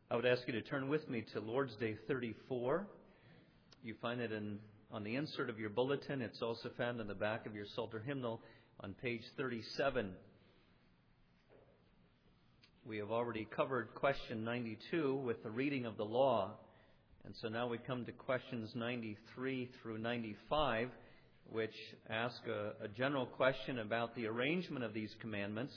I would ask you to turn with me to Lord's Day 34. You find it on the insert of your bulletin. It's also found in the back of your Psalter hymnal on page 37. We have already covered question 92 with the reading of the law. And so now we come to questions 93 through 95, which ask a general question about the arrangement of these commandments,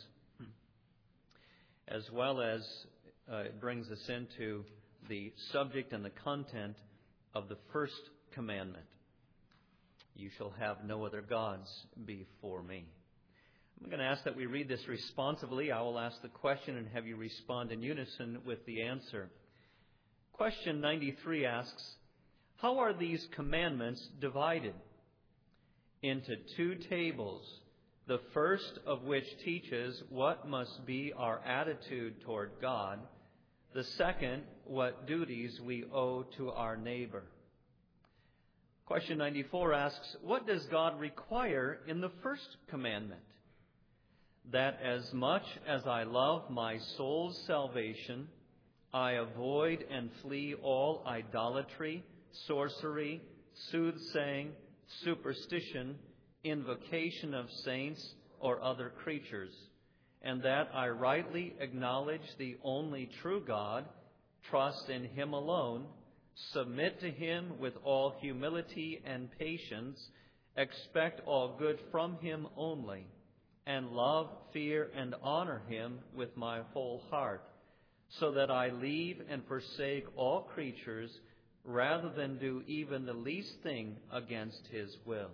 as well as it brings us into the subject and the content of the first commandment. You shall have no other gods before me. I'm going to ask that we read this responsively. I will ask the question and have you respond in unison with the answer. Question 93 asks, how are these commandments divided? Into two tables, the first of which teaches what must be our attitude toward God, the second, what duties we owe to our neighbor. Question 94 asks, what does God require in the first commandment? That as much as I love my soul's salvation, I avoid and flee all idolatry, sorcery, soothsaying, superstition, invocation of saints or other creatures, and that I rightly acknowledge the only true God, trust in Him alone, submit to Him with all humility and patience, expect all good from Him only, and love, fear, and honor Him with my whole heart, so that I leave and forsake all creatures rather than do even the least thing against His will.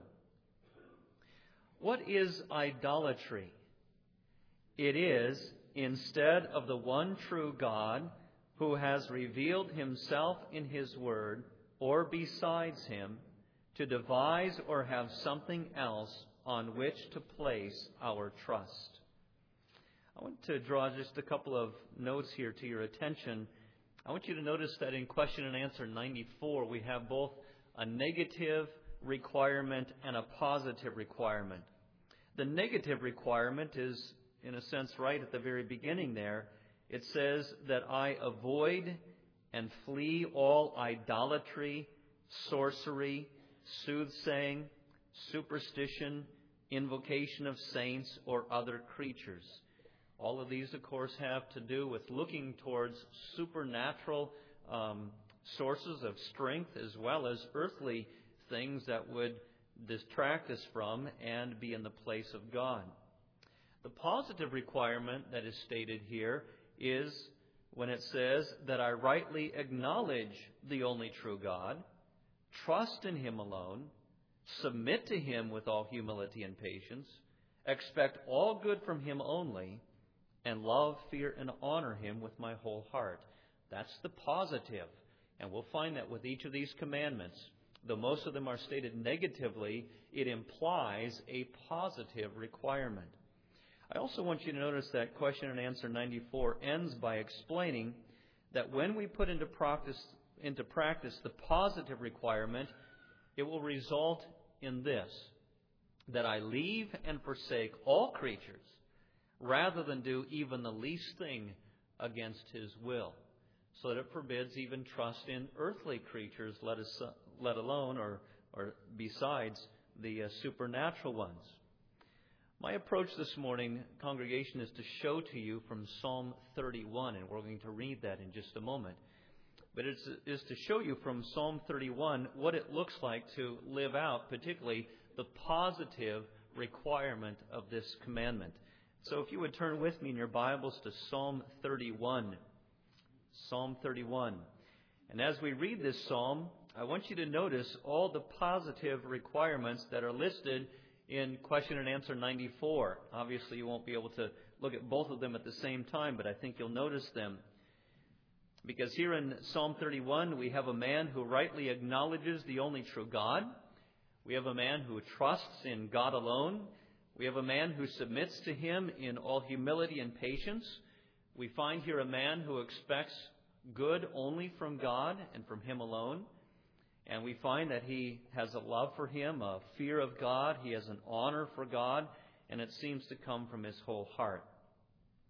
What is idolatry? It is, instead of the one true God who has revealed Himself in His Word, or besides Him, to devise or have something else on which to place our trust. I want to draw just a couple of notes here to your attention. I want you to notice that in question and answer 94, we have both a negative requirement and a positive requirement. The negative requirement is, in a sense, right at the very beginning there. It says that I avoid and flee all idolatry, sorcery, soothsaying, superstition, invocation of saints or other creatures. All of these, of course, have to do with looking towards supernatural sources of strength as well as earthly things that would distract us from and be in the place of God. The positive requirement that is stated here is when it says that I rightly acknowledge the only true God, trust in Him alone, submit to Him with all humility and patience, expect all good from Him only, and love, fear, and honor Him with my whole heart. That's the positive. And we'll find that with each of these commandments, though most of them are stated negatively, it implies a positive requirement. I also want you to notice that question and answer 94 ends by explaining that when we put into practice the positive requirement, it will result in this, that I leave and forsake all creatures rather than do even the least thing against His will, so that it forbids even trust in earthly creatures, let alone or besides the supernatural ones. My approach this morning, congregation, is to show to you from Psalm 31, and we're going to read that in just a moment. But it is to show you from Psalm 31 what it looks like to live out, particularly the positive requirement of this commandment. So if you would turn with me in your Bibles to Psalm 31. Psalm 31. And as we read this psalm, I want you to notice all the positive requirements that are listed in question and answer 94. Obviously, you won't be able to look at both of them at the same time, but I think you'll notice them. Because here in Psalm 31, we have a man who rightly acknowledges the only true God. We have a man who trusts in God alone. We have a man who submits to Him in all humility and patience. We find here a man who expects good only from God and from Him alone. And we find that he has a love for Him, a fear of God. He has an honor for God, and it seems to come from his whole heart.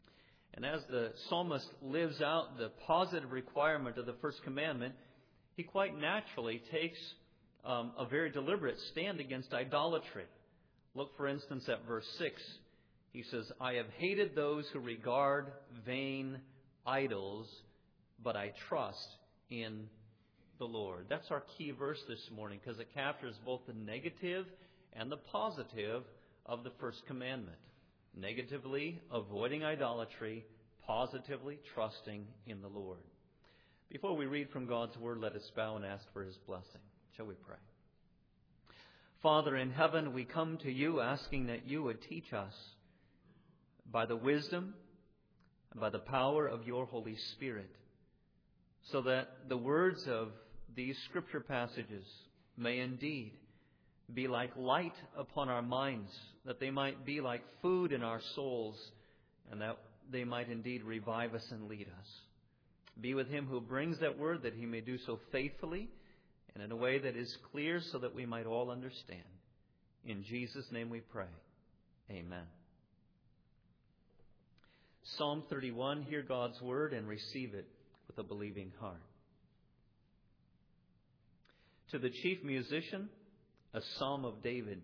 And as the psalmist lives out the positive requirement of the first commandment, he quite naturally takes a very deliberate stand against idolatry. Look, for instance, at verse 6. He says, I have hated those who regard vain idols, but I trust in the Lord. That's our key verse this morning because it captures both the negative and the positive of the first commandment. Negatively, avoiding idolatry. Positively, trusting in the Lord. Before we read from God's Word, let us bow and ask for His blessing. Shall we pray? Father in heaven, we come to You asking that You would teach us by the wisdom and by the power of Your Holy Spirit, so that the words of these Scripture passages may indeed be like light upon our minds, that they might be like food in our souls, and that they might indeed revive us and lead us. Be with him who brings that word, that he may do so faithfully and in a way that is clear so that we might all understand. In Jesus' name we pray. Amen. Psalm 31, hear God's word and receive it with a believing heart. To the chief musician, a psalm of David.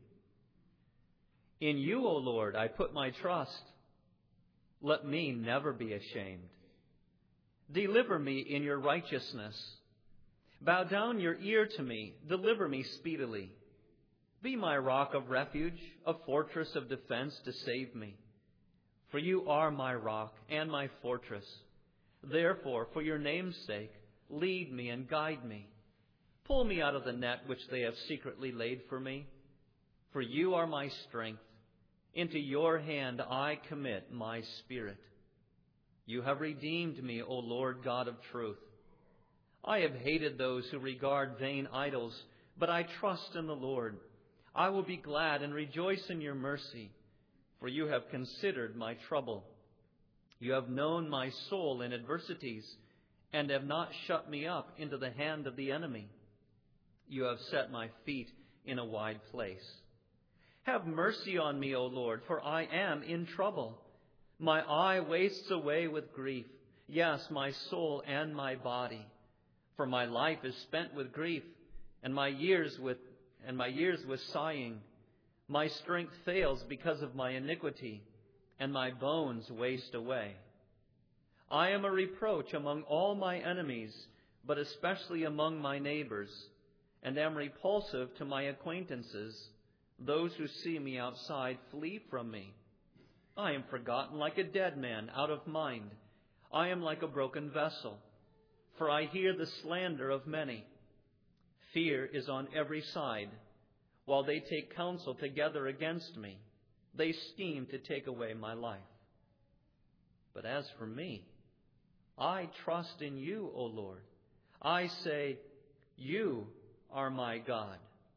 In You, O Lord, I put my trust. Let me never be ashamed. Deliver me in Your righteousness. Bow down your ear to me. Deliver me speedily. Be my rock of refuge, a fortress of defense to save me. For You are my rock and my fortress. Therefore, for Your name's sake, lead me and guide me. Pull me out of the net which they have secretly laid for me. For You are my strength. Into Your hand I commit my spirit. You have redeemed me, O Lord God of truth. I have hated those who regard vain idols, but I trust in the Lord. I will be glad and rejoice in Your mercy, for You have considered my trouble. You have known my soul in adversities, and have not shut me up into the hand of the enemy. You have set my feet in a wide place. Have mercy on me, O Lord, for I am in trouble. My eye wastes away with grief, yes, my soul and my body. For my life is spent with grief, and my years with sighing. My strength fails because of my iniquity, and my bones waste away. I am a reproach among all my enemies, but especially among my neighbors, and am repulsive to my acquaintances. Those who see me outside flee from me. I am forgotten like a dead man, out of mind. I am like a broken vessel, for I hear the slander of many. Fear is on every side, while they take counsel together against me. They scheme to take away my life. But as for me, I trust in You, O Lord. I say, You are my God.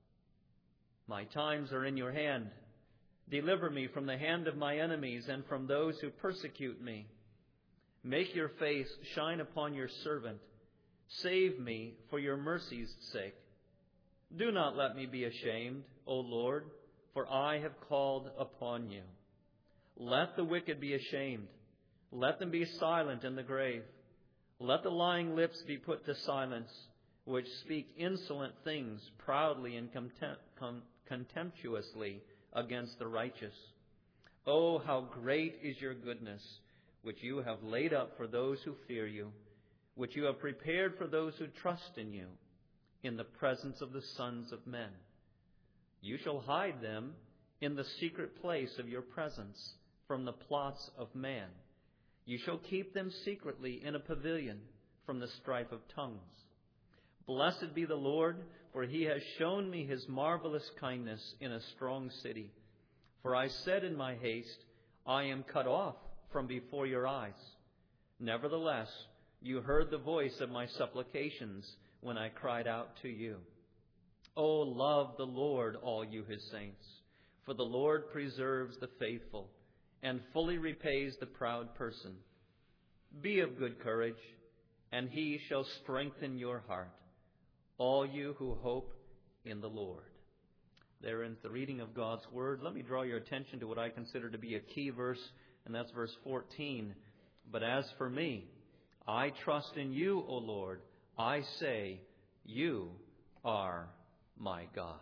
My times are in Your hand. Deliver me from the hand of my enemies and from those who persecute me. Make Your face shine upon Your servant. Save me for Your mercy's sake. Do not let me be ashamed, O Lord, for I have called upon You. Let the wicked be ashamed. Let them be silent in the grave. Let the lying lips be put to silence, which speak insolent things proudly and contemptuously against the righteous. Oh, how great is Your goodness, which You have laid up for those who fear You, which You have prepared for those who trust in You, in the presence of the sons of men. You shall hide them in the secret place of Your presence from the plots of man. You shall keep them secretly in a pavilion from the strife of tongues. Blessed be the Lord, for He has shown me His marvelous kindness in a strong city. For I said in my haste, I am cut off from before Your eyes. Nevertheless, You heard the voice of my supplications when I cried out to You. Oh, love the Lord, all you His saints, for the Lord preserves the faithful and fully repays the proud person. Be of good courage, and He shall strengthen your heart, all you who hope in the Lord. There ends the reading of God's Word. Let me draw your attention to what I consider to be a key verse, and that's verse 14. But as for me, I trust in you, O Lord. I say, you are my God.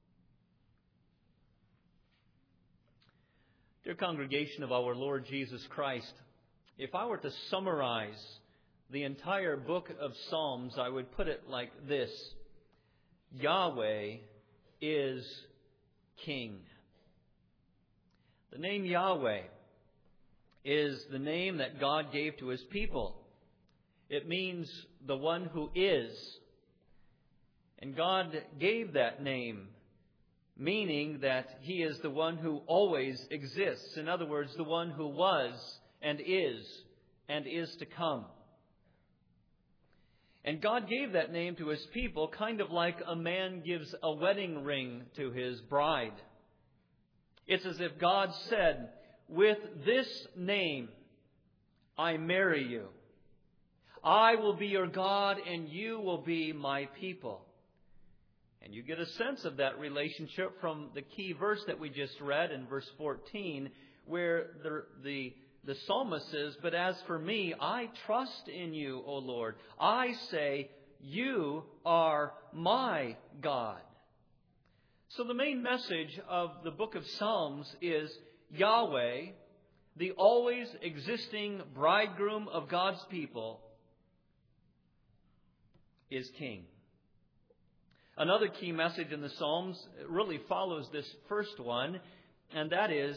Dear congregation of our Lord Jesus Christ, if I were to summarize the entire book of Psalms, I would put it like this: Yahweh is King. The name Yahweh is the name that God gave to His people. It means the one who is. And God gave that name, meaning that He is the one who always exists. In other words, the one who was and is to come. And God gave that name to His people kind of like a man gives a wedding ring to his bride. It's as if God said, with this name, I marry you. I will be your God and you will be my people. And you get a sense of that relationship from the key verse that we just read in verse 14, where the psalmist says, but as for me, I trust in you, O Lord. I say, you are my God. So the main message of the book of Psalms is Yahweh, the always existing bridegroom of God's people, is King. Another key message in the Psalms really follows this first one, and that is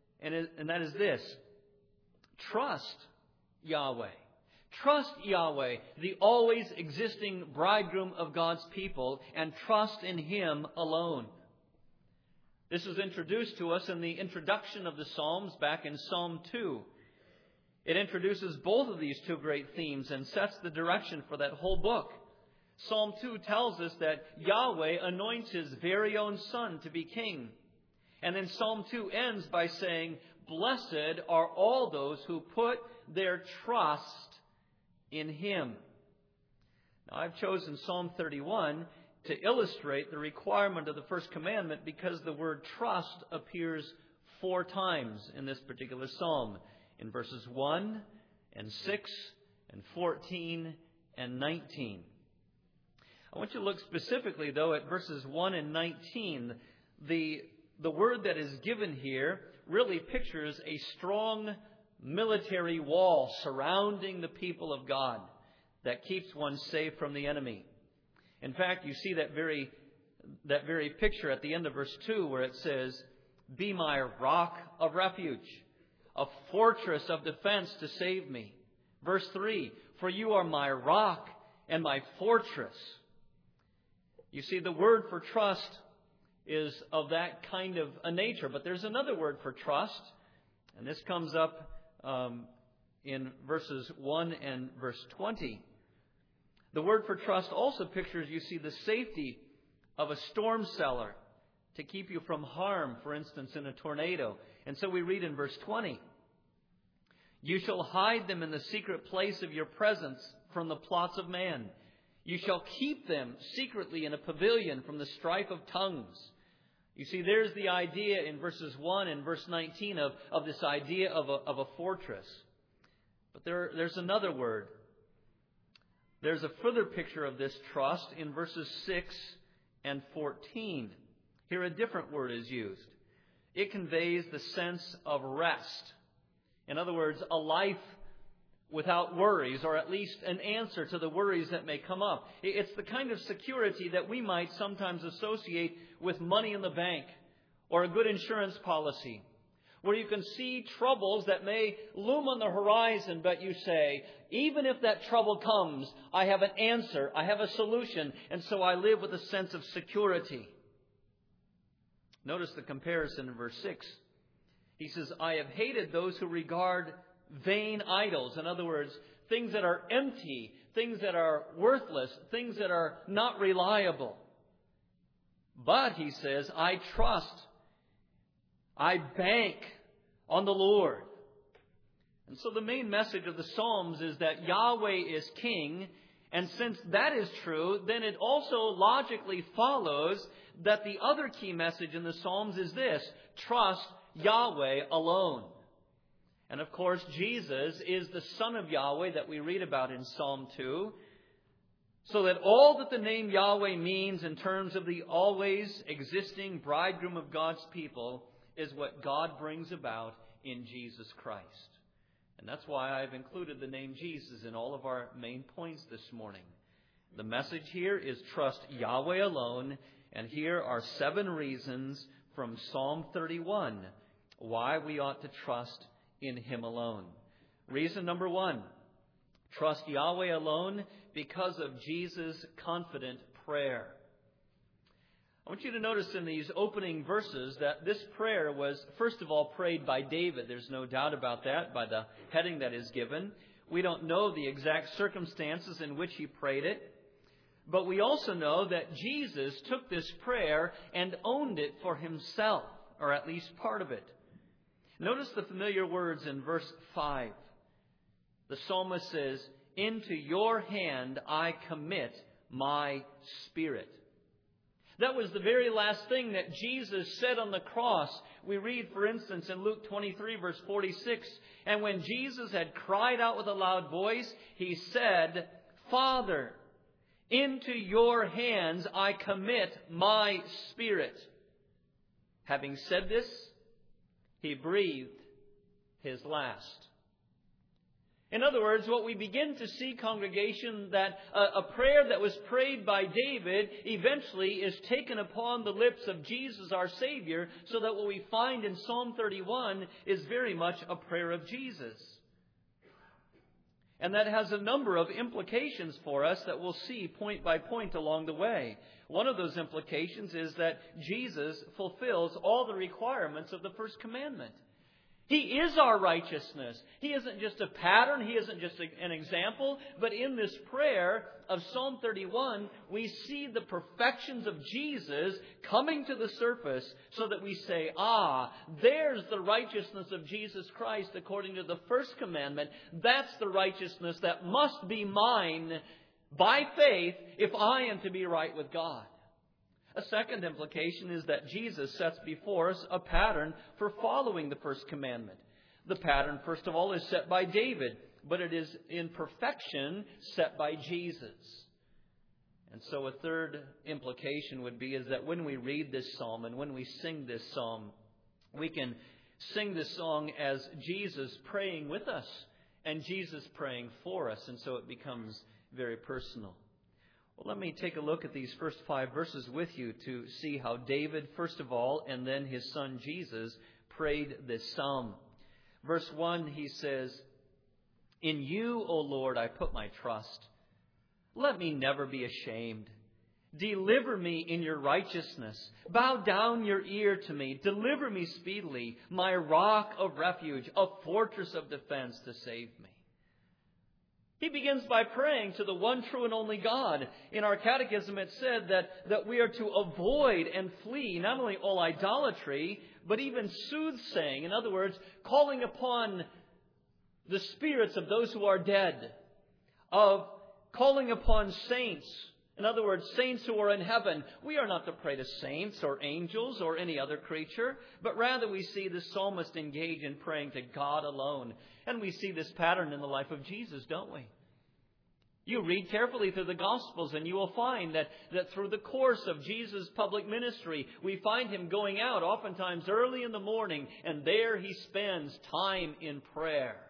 this: trust Yahweh. Trust Yahweh, the always existing bridegroom of God's people, and trust in Him alone. This was introduced to us in the introduction of the Psalms back in Psalm 2. It introduces both of these two great themes and sets the direction for that whole book. Psalm 2 tells us that Yahweh anoints His very own Son to be king. And then Psalm 2 ends by saying, blessed are all those who put their trust in Him. Now, I've chosen Psalm 31 to illustrate the requirement of the first commandment because the word trust appears 4 times in this particular psalm, in verses 1 and 6 and 14 and 19. I want you to look specifically, though, at verses 1 and 19. The word that is given here really pictures a strong military wall surrounding the people of God that keeps one safe from the enemy. In fact, you see that very picture at the end of verse 2 where it says, be my rock of refuge, a fortress of defense to save me. Verse 3, for you are my rock and my fortress. You see, the word for trust is of that kind of a nature. But there's another word for trust, and this comes up in verses 1 and verse 20. The word for trust also pictures, you see, the safety of a storm cellar to keep you from harm, for instance, in a tornado. And so we read in verse 20, you shall hide them in the secret place of your presence from the plots of man. You shall keep them secretly in a pavilion from the strife of tongues. You see, there's the idea in verses 1 and verse 19 of this idea of a fortress. But there's another word. There's a further picture of this trust in verses 6 and 14. Here a different word is used. It conveys the sense of rest. In other words, a life without worries, or at least an answer to the worries that may come up. It's the kind of security that we might sometimes associate with money in the bank or a good insurance policy, where you can see troubles that may loom on the horizon, but you say, even if that trouble comes, I have an answer, I have a solution, and so I live with a sense of security. Notice the comparison in verse 6. He says, I have hated those who regard vain idols. In other words, things that are empty, things that are worthless, things that are not reliable. But, he says, I trust, I bank on the Lord. And so the main message of the Psalms is that Yahweh is King. And since that is true, then it also logically follows that the other key message in the Psalms is this: trust Yahweh alone. And of course, Jesus is the Son of Yahweh that we read about in Psalm 2. So that all that the name Yahweh means in terms of the always existing bridegroom of God's people is what God brings about in Jesus Christ. And that's why I've included the name Jesus in all of our main points this morning. The message here is trust Yahweh alone. And here are 7 reasons from Psalm 31 why we ought to trust in Him alone. Reason number 1, trust Yahweh alone because of Jesus' confident prayer. I want you to notice in these opening verses that this prayer was, first of all, prayed by David. There's no doubt about that by the heading that is given. We don't know the exact circumstances in which he prayed it. But we also know that Jesus took this prayer and owned it for himself, or at least part of it. Notice the familiar words in verse 5. The psalmist says, "Into your hand I commit my spirit." That was the very last thing that Jesus said on the cross. We read, for instance, in Luke 23, verse 46, "And when Jesus had cried out with a loud voice, he said, 'Father, into your hands I commit my spirit.' Having said this, he breathed his last." In other words, what we begin to see, congregation, that a prayer that was prayed by David eventually is taken upon the lips of Jesus, our Savior, so that what we find in Psalm 31 is very much a prayer of Jesus. And that has a number of implications for us that we'll see point by point along the way. One of those implications is that Jesus fulfills all the requirements of the first commandment. He is our righteousness. He isn't just a pattern. He isn't just an example. But in this prayer of Psalm 31, we see the perfections of Jesus coming to the surface so that we say, there's the righteousness of Jesus Christ according to the first commandment. That's the righteousness that must be mine by faith if I am to be right with God. A second implication is that Jesus sets before us a pattern for following the first commandment. The pattern, first of all, is set by David, but it is in perfection set by Jesus. And so a third implication would be is that when we read this psalm and when we sing this psalm, we can sing this song as Jesus praying with us and Jesus praying for us, and so it becomes very personal. Well, let me take a look at these first 5 verses with you to see how David, first of all, and then his son Jesus prayed this psalm. Verse 1, he says, "In you, O Lord, I put my trust. Let me never be ashamed. Deliver me in your righteousness. Bow down your ear to me. Deliver me speedily, my rock of refuge, a fortress of defense to save me." He begins by praying to the one true and only God. In our catechism, it said that we are to avoid and flee not only all idolatry, but even soothsaying. In other words, calling upon the spirits of those who are dead, of calling upon saints. In other words, saints who are in heaven. We are not to pray to saints or angels or any other creature, but rather we see the psalmist engage in praying to God alone. And we see this pattern in the life of Jesus, don't we? You read carefully through the Gospels and you will find that through the course of Jesus' public ministry, we find him going out oftentimes early in the morning, and there he spends time in prayer.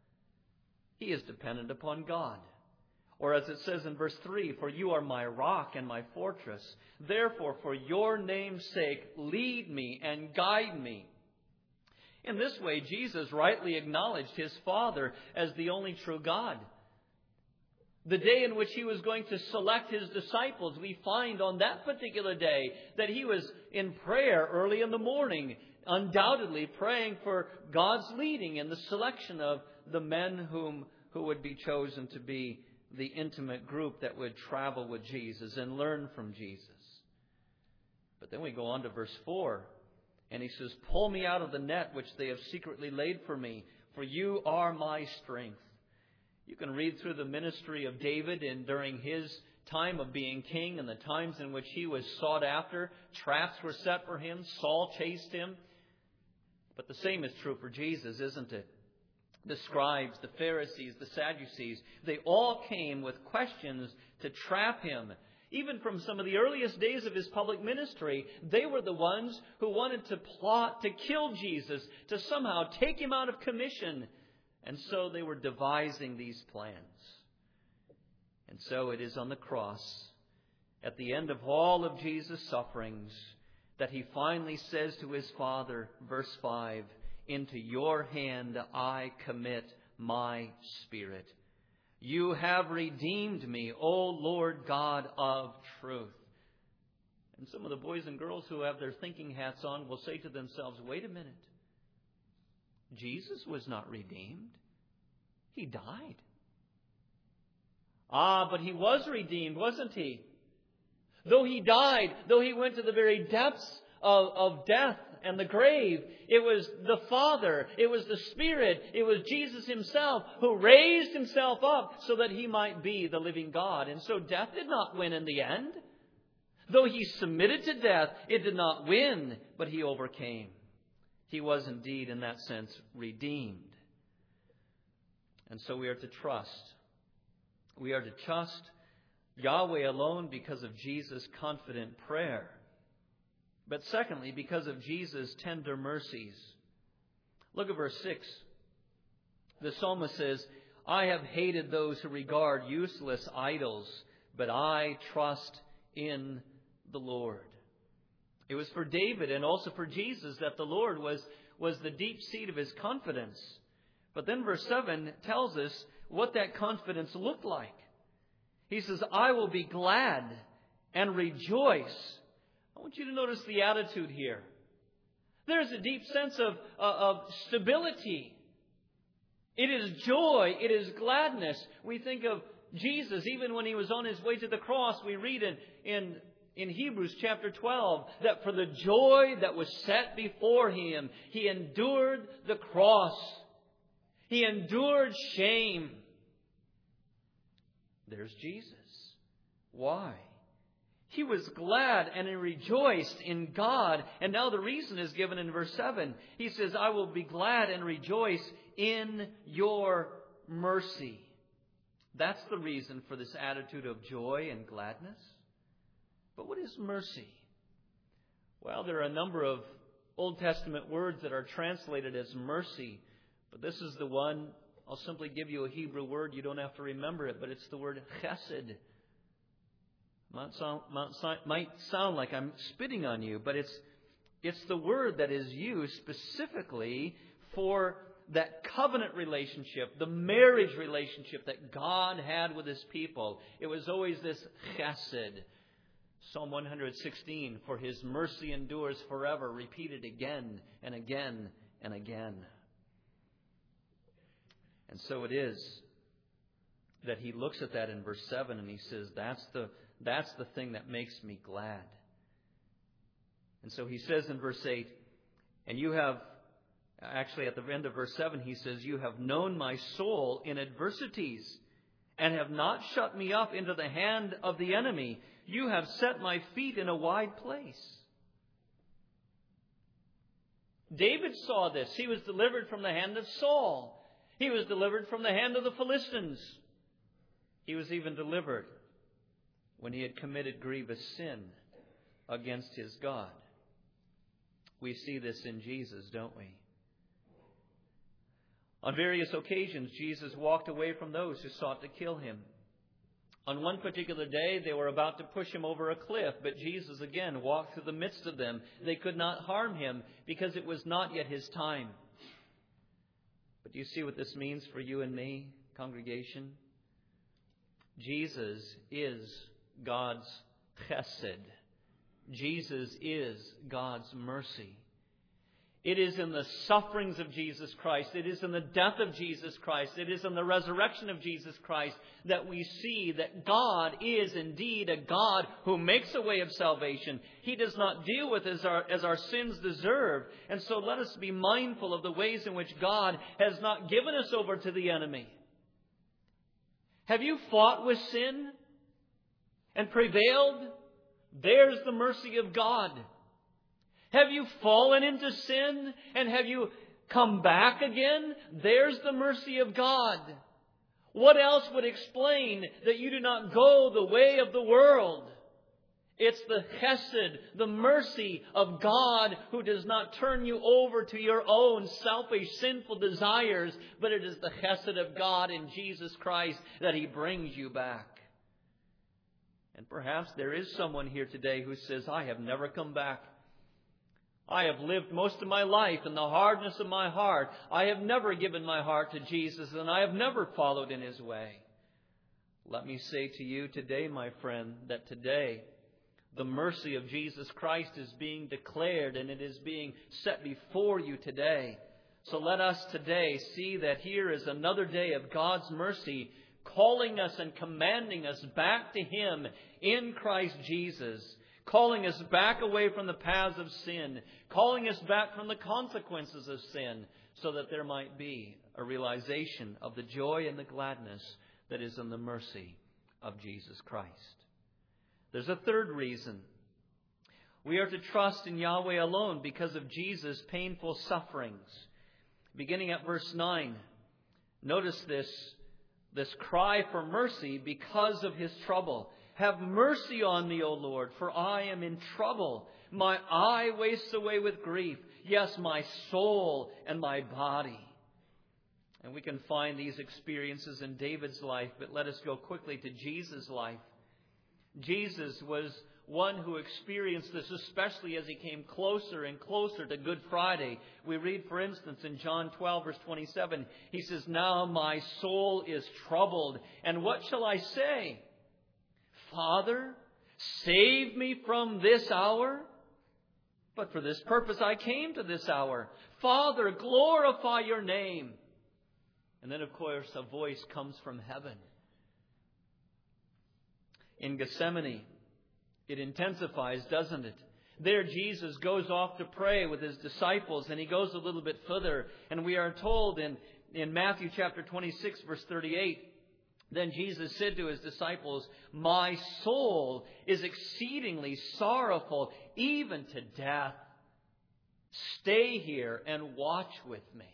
He is dependent upon God. Or as it says in verse 3, "For you are my rock and my fortress. Therefore, for your name's sake, lead me and guide me." In this way, Jesus rightly acknowledged his Father as the only true God. The day in which he was going to select his disciples, we find on that particular day that he was in prayer early in the morning, undoubtedly praying for God's leading in the selection of the men who would be chosen to be the intimate group that would travel with Jesus and learn from Jesus. But then we go on to verse 4, and he says, "Pull me out of the net which they have secretly laid for me, for you are my strength." You can read through the ministry of David and during his time of being king and the times in which he was sought after. Traps were set for him. Saul chased him. But the same is true for Jesus, isn't it? the scribes, the Pharisees, the Sadducees, they all came with questions to trap him. Even from some of the earliest days of his public ministry, they were the ones who wanted to plot to kill Jesus, to somehow take him out of commission. And so they were devising these plans. And so it is on the cross, at the end of all of Jesus' sufferings, that he finally says to his Father, verse 5, "Into your hand I commit my spirit. You have redeemed me, O Lord God of truth." And some of the boys and girls who have their thinking hats on will say to themselves, wait a minute. Jesus was not redeemed. He died. But he was redeemed, wasn't he? Though he died, though he went to the very depths of death and the grave, it was the Father, it was the Spirit, it was Jesus himself who raised himself up so that he might be the living God. And so death did not win in the end. Though he submitted to death, it did not win, but he overcame. He was indeed, in that sense, redeemed. And so we are to trust. We are to trust Yahweh alone because of Jesus' confident prayer. But secondly, because of Jesus' tender mercies. Look at verse 6. The psalmist says, "I have hated those who regard useless idols, but I trust in the Lord." It was for David and also for Jesus that the Lord was the deep seat of his confidence. But then verse 7 tells us what that confidence looked like. He says, "I will be glad and rejoice." I want you to notice the attitude here. There's a deep sense of stability. It is joy. It is gladness. We think of Jesus, even when he was on his way to the cross, we read in Hebrews chapter 12, that for the joy that was set before him, he endured the cross. He endured shame. There's Jesus. Why? He was glad and he rejoiced in God. And now the reason is given in verse 7. He says, "I will be glad and rejoice in your mercy." That's the reason for this attitude of joy and gladness. But what is mercy? Well, there are a number of Old Testament words that are translated as mercy. But this is the one. I'll simply give you a Hebrew word. You don't have to remember it. But it's the word chesed. Might sound like I'm spitting on you, but it's the word that is used specifically for that covenant relationship, the marriage relationship that God had with his people. It was always this chesed. Psalm 116, "For his mercy endures forever," repeated again and again and again. And so it is that he looks at that in verse 7 and he says, that's the thing that makes me glad. And so he says in verse 8, and you have, actually at the end of verse 7, he says, "You have known my soul in adversities and have not shut me up into the hand of the enemy. You have set my feet in a wide place." David saw this. He was delivered from the hand of Saul. He was delivered from the hand of the Philistines. He was even delivered when he had committed grievous sin against his God. We see this in Jesus, don't we? On various occasions, Jesus walked away from those who sought to kill him. On one particular day, they were about to push him over a cliff, but Jesus again walked through the midst of them. They could not harm him because it was not yet his time. But do you see what this means for you and me, congregation? Jesus is God's chesed. Jesus is God's mercy. It is in the sufferings of Jesus Christ, it is in the death of Jesus Christ, it is in the resurrection of Jesus Christ that we see that God is indeed a God who makes a way of salvation. He does not deal with as our sins deserve. And so let us be mindful of the ways in which God has not given us over to the enemy. Have you fought with sin and prevailed? There's the mercy of God. Have you fallen into sin and have you Come back again? There's the mercy of God. What else would explain that you do not go the way of the world? It's the chesed, the mercy of God, who does not turn you over to your own selfish, sinful desires, but it is the chesed of God in Jesus Christ that He brings you back. And perhaps there is someone here today who says, I have never come back. I have lived most of my life in the hardness of my heart. I have never given my heart to Jesus, and I have never followed in His way. Let me say to you today, my friend, that today the mercy of Jesus Christ is being declared, and it is being set before you today. So let us today see that here is another day of God's mercy, calling us and commanding us back to Him in Christ Jesus, calling us back away from the paths of sin, calling us back from the consequences of sin, so that there might be a realization of the joy and the gladness that is in the mercy of Jesus Christ. There's a third reason. We are to trust in Yahweh alone because of Jesus' painful sufferings. Beginning at verse 9, notice this cry for mercy because of His trouble. Have mercy on me, O Lord, for I am in trouble. My eye wastes away with grief. Yes, my soul and my body. And we can find these experiences in David's life, but let us go quickly to Jesus' life. Jesus was one who experienced this, especially as He came closer and closer to Good Friday. We read, for instance, in John 12, verse 27, He says, Now my soul is troubled, and what shall I say? Father, save me from this hour? But for this purpose I came to this hour. Father, glorify your name. And then, of course, a voice comes from heaven. In Gethsemane, it intensifies, doesn't it? There Jesus goes off to pray with His disciples, and He goes a little bit further. And we are told in Matthew chapter 26, verse 38, Then Jesus said to His disciples, My soul is exceedingly sorrowful, even to death. Stay here and watch with me.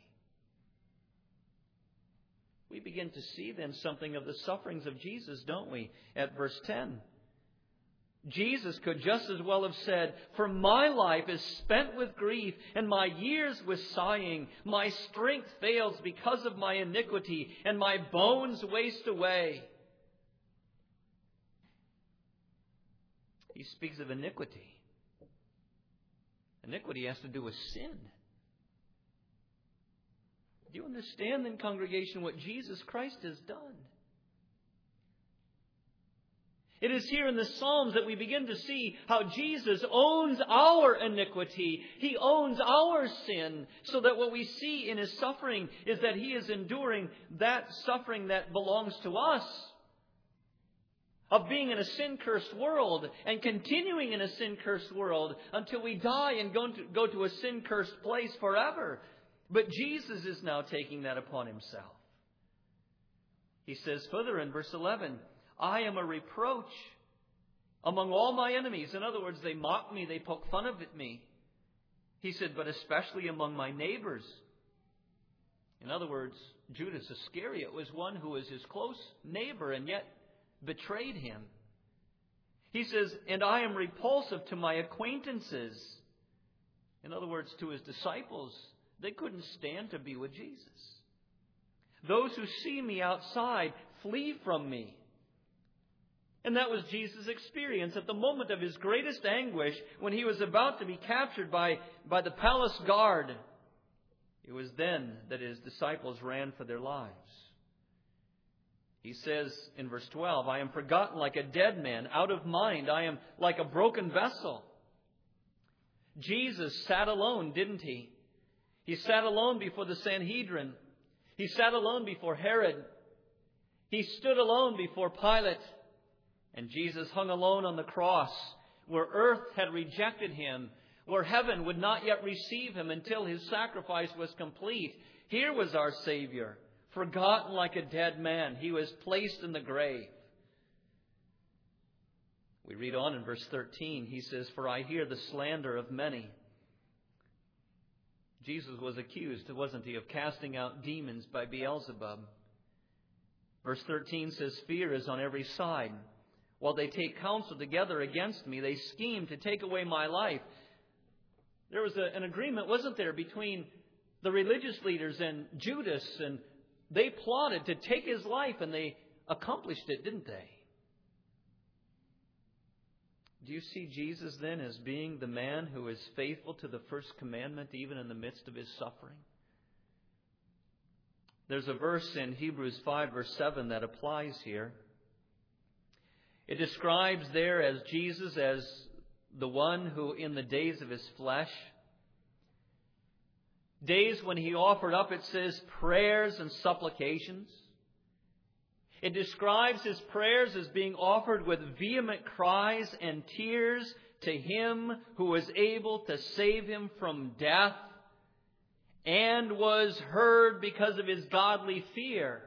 We begin to see then something of the sufferings of Jesus, don't we? At verse 10. Jesus could just as well have said, For my life is spent with grief, and my years with sighing. My strength fails because of my iniquity, and my bones waste away. He speaks of iniquity. Iniquity has to do with sin. Do you understand then, congregation, what Jesus Christ has done? It is here in the Psalms that we begin to see how Jesus owns our iniquity. He owns our sin, so that what we see in His suffering is that He is enduring that suffering that belongs to us, of being in a sin-cursed world and continuing in a sin-cursed world until we die and go to a sin-cursed place forever. But Jesus is now taking that upon Himself. He says further in verse 11, I am a reproach among all my enemies. In other words, they mock me, they poke fun of me. He said, but especially among my neighbors. In other words, Judas Iscariot was one who was His close neighbor and yet betrayed Him. He says, and I am repulsive to my acquaintances. In other words, to His disciples. They couldn't stand to be with Jesus. Those who see me outside flee from me. And that was Jesus' experience at the moment of His greatest anguish, when He was about to be captured by the palace guard. It was then that His disciples ran for their lives. He says in verse 12, I am forgotten like a dead man, out of mind. I am like a broken vessel. Jesus sat alone, didn't He? He sat alone before the Sanhedrin. He sat alone before Herod. He stood alone before Pilate. And Jesus hung alone on the cross, where earth had rejected Him, where heaven would not yet receive Him until His sacrifice was complete. Here was our Savior, forgotten like a dead man. He was placed in the grave. We read on in verse 13. He says, For I hear the slander of many. Jesus was accused, wasn't he, of casting out demons by Beelzebub. Verse 13 says, fear is on every side. While they take counsel together against me, they scheme to take away my life. There was an agreement, wasn't there, between the religious leaders and Judas, and they plotted to take his life, and they accomplished it, didn't they? Do you see Jesus then as being the man who is faithful to the first commandment even in the midst of his suffering? There's a verse in Hebrews 5 verse 7 that applies here. It describes there as Jesus as the one who in the days of his flesh, days when he offered up, it says, prayers and supplications. It describes his prayers as being offered with vehement cries and tears to him who was able to save him from death and was heard because of his godly fear.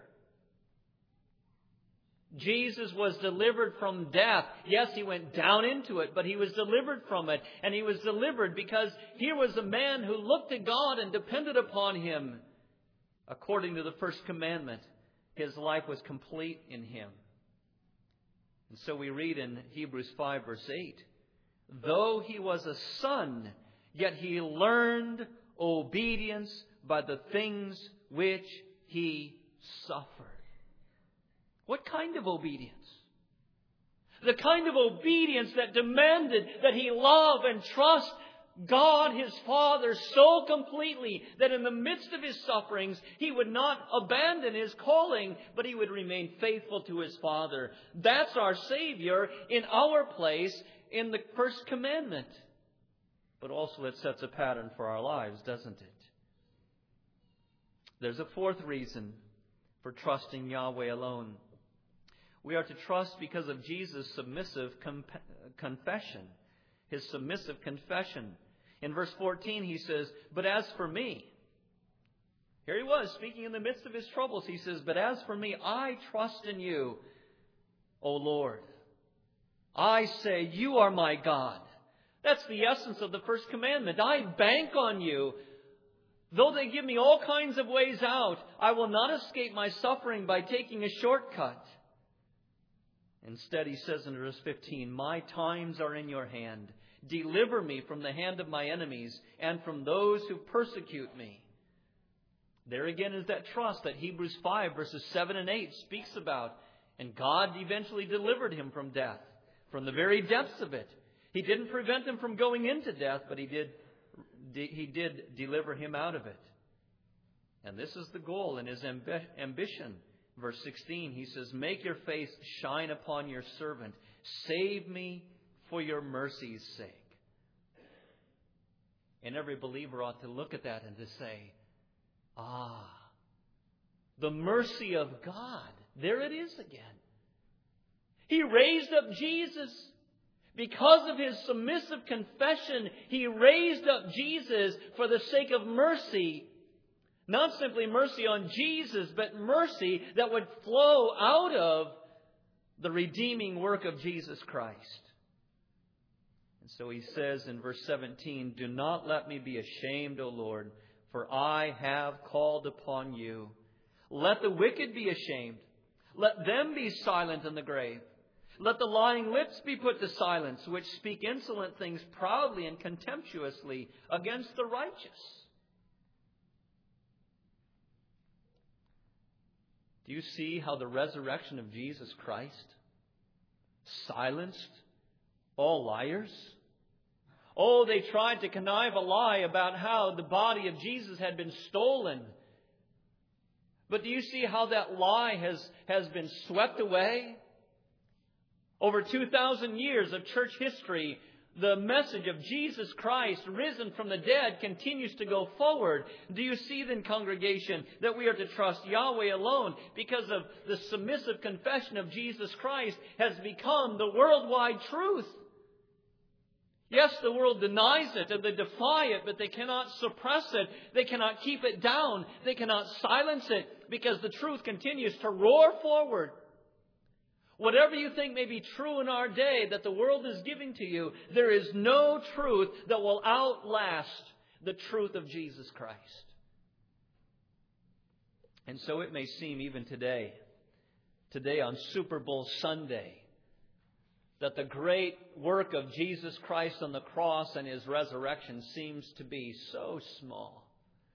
Jesus was delivered from death. Yes, he went down into it, but he was delivered from it. And he was delivered because here was a man who looked to God and depended upon him. According to the first commandment, his life was complete in him. And so we read in Hebrews 5 verse 8, though he was a son, yet he learned obedience by the things which he suffered. What kind of obedience? The kind of obedience that demanded that he love and trust God, his Father, so completely that in the midst of his sufferings, he would not abandon his calling, but he would remain faithful to his Father. That's our Savior in our place in the first commandment. But also it sets a pattern for our lives, doesn't it? There's a fourth reason for trusting Yahweh alone. We are to trust because of Jesus' submissive confession. His submissive confession. In verse 14 he says, but as for me, here he was speaking in the midst of his troubles. He says, but as for me, I trust in you, O Lord. I say, you are my God. That's the essence of the first commandment. I bank on you. Though they give me all kinds of ways out, I will not escape my suffering by taking a shortcut. Instead, he says in verse 15, my times are in your hand. Deliver me from the hand of my enemies and from those who persecute me. There again is that trust that Hebrews 5 verses 7 and 8 speaks about. And God eventually delivered him from death, from the very depths of it. He didn't prevent him from going into death, but he did deliver him out of it. And this is the goal in his ambition. Verse 16, he says, make your face shine upon your servant. Save me for your mercy's sake. And every believer ought to look at that and to say, the mercy of God. There it is again. He raised up Jesus. Because of his submissive confession, he raised up Jesus for the sake of mercy. Not simply mercy on Jesus, but mercy that would flow out of the redeeming work of Jesus Christ. And so he says in verse 17, do not let me be ashamed, O Lord, for I have called upon you. Let the wicked be ashamed. Let them be silent in the grave. Let the lying lips be put to silence, which speak insolent things proudly and contemptuously against the righteous. Do you see how the resurrection of Jesus Christ silenced all liars? Oh, they tried to connive a lie about how the body of Jesus had been stolen. But do you see how that lie has been swept away? Over 2,000 years of church history, the message of Jesus Christ risen from the dead continues to go forward. Do you see then, congregation, that we are to trust Yahweh alone because of the submissive confession of Jesus Christ has become the worldwide truth? Yes, the world denies it and they defy it, but they cannot suppress it. They cannot keep it down. They cannot silence it because the truth continues to roar forward. Whatever you think may be true in our day that the world is giving to you, there is no truth that will outlast the truth of Jesus Christ. And so it may seem even today on Super Bowl Sunday, that the great work of Jesus Christ on the cross and His resurrection seems to be so small.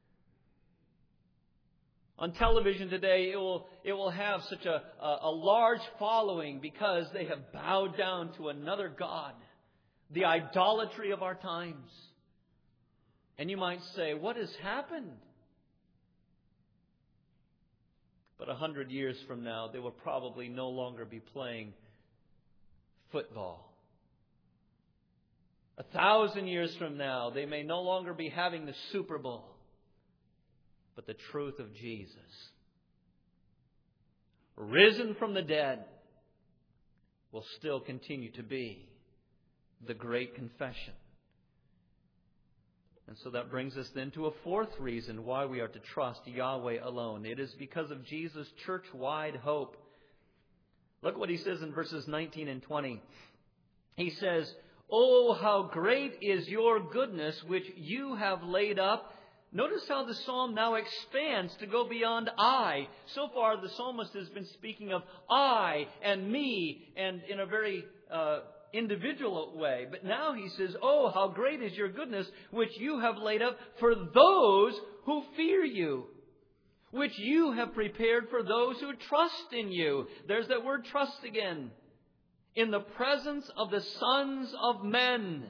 On television today, it will have such a large following because they have bowed down to another god, the idolatry of our times. And you might say, what has happened? But 100 years from now, they will probably no longer be playing football. 1,000 years from now, they may no longer be having the Super Bowl. But the truth of Jesus, risen from the dead, will still continue to be the great confession. And so that brings us then to a fourth reason why we are to trust Yahweh alone. It is because of Jesus' church-wide hope. Look what he says in verses 19 and 20. He says, "Oh, how great is your goodness, which you have laid up." Notice how the psalm now expands to go beyond I. So far, the psalmist has been speaking of I and me, and in a very individual way. But now he says, "Oh, how great is your goodness, which you have laid up for those who fear you, which you have prepared for those who trust in you." There's that word trust again. "In the presence of the sons of men."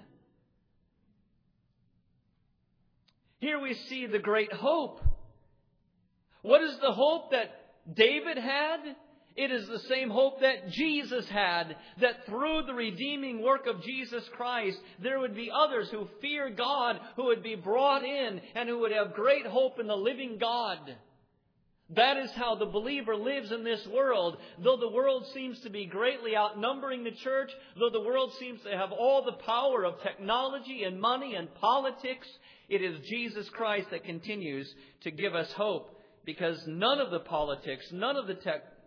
Here we see the great hope. What is the hope that David had? It is the same hope that Jesus had, that through the redeeming work of Jesus Christ, there would be others who fear God, who would be brought in, and who would have great hope in the living God. That is how the believer lives in this world. Though the world seems to be greatly outnumbering the church, though the world seems to have all the power of technology and money and politics, it is Jesus Christ that continues to give us hope, because none of the politics, none of the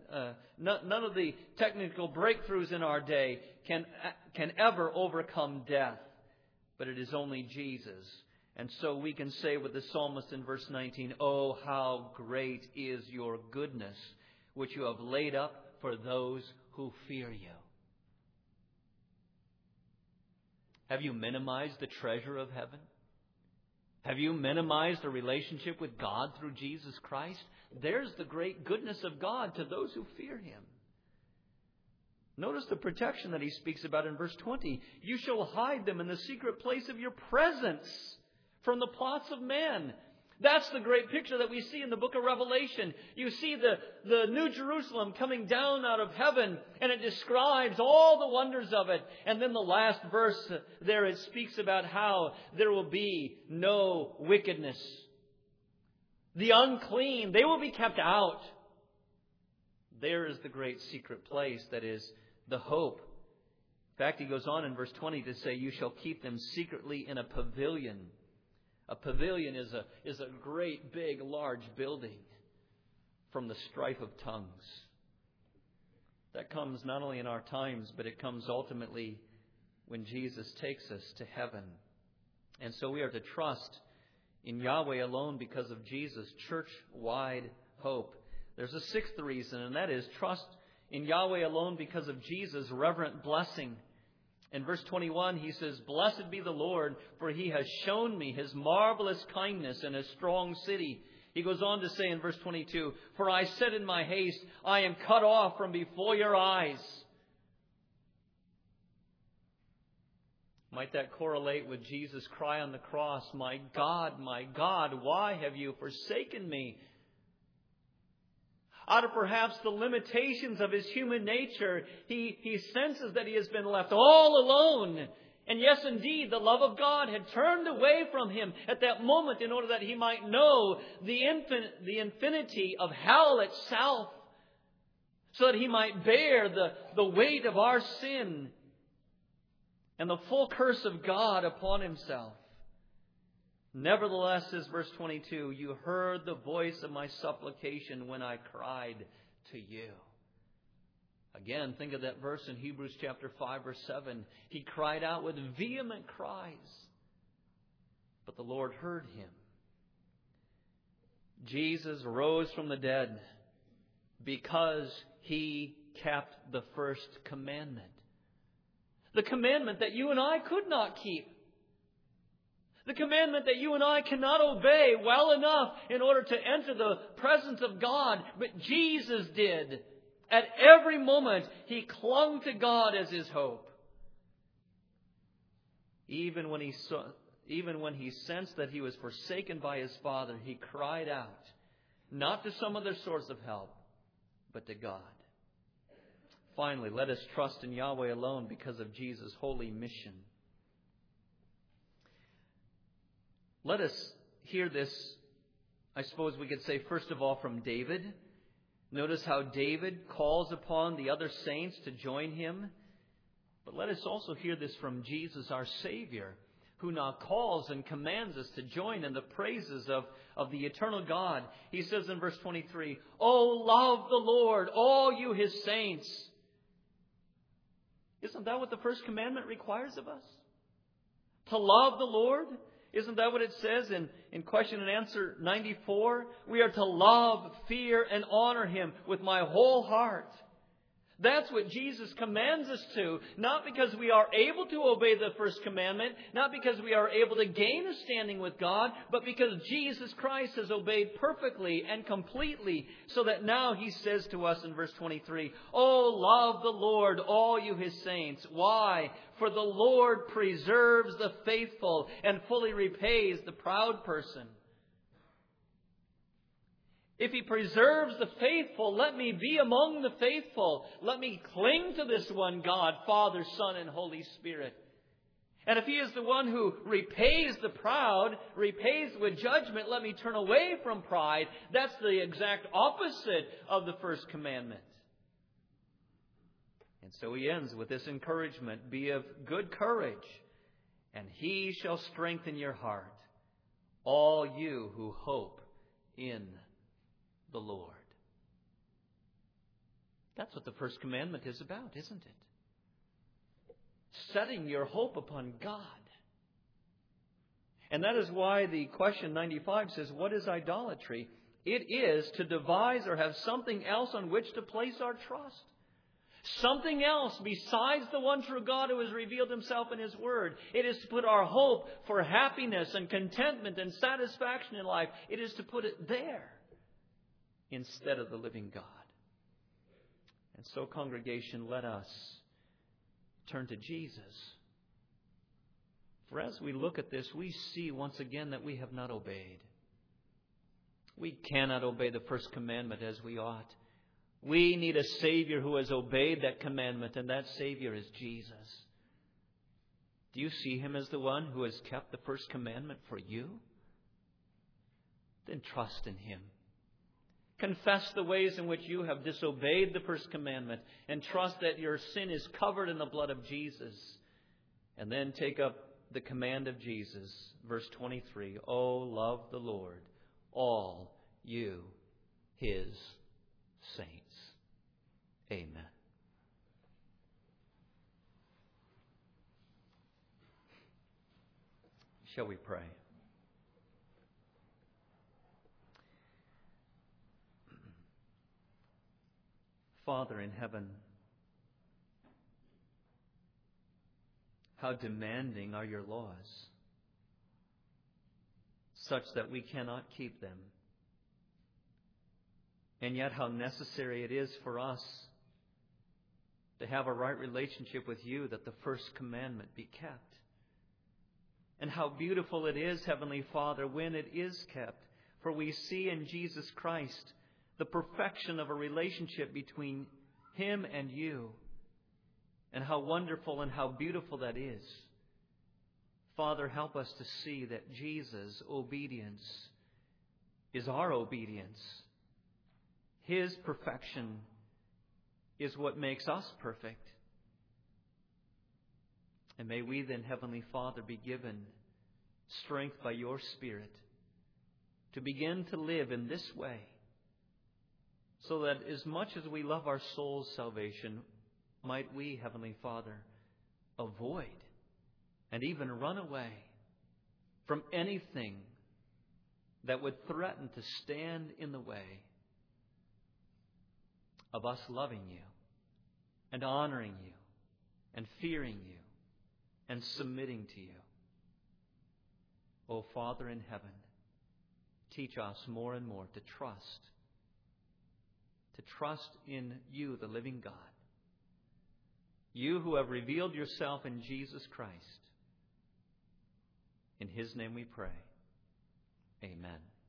technical breakthroughs in our day can ever overcome death. But it is only Jesus. And so we can say with the psalmist in verse 19, "Oh, how great is your goodness, which you have laid up for those who fear you." Have you minimized the treasure of heaven? Have you minimized a relationship with God through Jesus Christ? There's the great goodness of God to those who fear Him. Notice the protection that He speaks about in verse 20. "You shall hide them in the secret place of your presence from the plots of men." That's the great picture that we see in the book of Revelation. You see the New Jerusalem coming down out of heaven, and it describes all the wonders of it. And then the last verse there, it speaks about how there will be no wickedness. The unclean, they will be kept out. There is the great secret place that is the hope. In fact, he goes on in verse 20 to say, "You shall keep them secretly in a pavilion." A pavilion is a great, big, large building from the strife of tongues. That comes not only in our times, but it comes ultimately when Jesus takes us to heaven. And so we are to trust in Yahweh alone because of Jesus' church-wide hope. There's a sixth reason, and that is trust in Yahweh alone because of Jesus' reverent blessing. In verse 21, he says, "Blessed be the Lord, for He has shown me His marvelous kindness in a strong city." He goes on to say in verse 22, "For I said in my haste, I am cut off from before your eyes." Might that correlate with Jesus' cry on the cross, my God, why have you forsaken me?" Out of perhaps the limitations of his human nature, he senses that he has been left all alone. And yes, indeed, the love of God had turned away from him at that moment in order that he might know the infinity of hell itself, so that he might bear the weight of our sin and the full curse of God upon himself. "Nevertheless," says verse 22, "you heard the voice of my supplication when I cried to you." Again, think of that verse in Hebrews chapter 5, verse 7. He cried out with vehement cries. But the Lord heard him. Jesus rose from the dead because He kept the first commandment. The commandment that you and I could not keep. The commandment that you and I cannot obey well enough in order to enter the presence of God. But Jesus did. At every moment, He clung to God as His hope. Even when He sensed that He was forsaken by His Father, He cried out, not to some other source of help, but to God. Finally, let us trust in Yahweh alone because of Jesus' holy mission. Let us hear this, I suppose we could say, first of all, from David. Notice how David calls upon the other saints to join him. But let us also hear this from Jesus, our Savior, who now calls and commands us to join in the praises of the eternal God. He says in verse 23, "Oh, love the Lord, all you His saints." Isn't that what the first commandment requires of us? To love the Lord? Isn't that what it says in question and answer 94? We are to love, fear, and honor Him with my whole heart. That's what Jesus commands us to, not because we are able to obey the first commandment, not because we are able to gain a standing with God, but because Jesus Christ has obeyed perfectly and completely, so that now He says to us in verse 23, "Oh, love the Lord, all you His saints." Why? For the Lord preserves the faithful and fully repays the proud person. If He preserves the faithful, let me be among the faithful. Let me cling to this one God, Father, Son, and Holy Spirit. And if He is the one who repays the proud, repays with judgment, let me turn away from pride. That's the exact opposite of the first commandment. And so He ends with this encouragement: be of good courage, and He shall strengthen your heart, all you who hope in the Lord. That's what the first commandment is about, isn't it? Setting your hope upon God. And that is why the question 95 says, what is idolatry? It is to devise or have something else on which to place our trust. Something else besides the one true God who has revealed Himself in His Word. It is to put our hope for happiness and contentment and satisfaction in life. It is to put it there instead of the living God. And so, congregation, let us turn to Jesus. For as we look at this, we see once again that we have not obeyed. We cannot obey the first commandment as we ought. We need a Savior who has obeyed that commandment, and that Savior is Jesus. Do you see Him as the one who has kept the first commandment for you? Then trust in Him. Confess the ways in which you have disobeyed the first commandment, and trust that your sin is covered in the blood of Jesus. And then take up the command of Jesus, verse 23, "Oh, love the Lord, all you His saints." Amen. Shall we pray? Father in heaven, how demanding are your laws, such that we cannot keep them. And yet how necessary it is for us to have a right relationship with you, that the first commandment be kept. And how beautiful it is, Heavenly Father, when it is kept. For we see in Jesus Christ the perfection of a relationship between Him and you. And how wonderful and how beautiful that is. Father, help us to see that Jesus' obedience is our obedience. His perfection is what makes us perfect. And may we then, Heavenly Father, be given strength by your Spirit to begin to live in this way, so that as much as we love our soul's salvation, might we, Heavenly Father, avoid and even run away from anything that would threaten to stand in the way of us loving you and honoring you and fearing you and submitting to you. O Father in heaven, teach us more and more to trust in you, the living God. You who have revealed yourself in Jesus Christ. In His name we pray. Amen.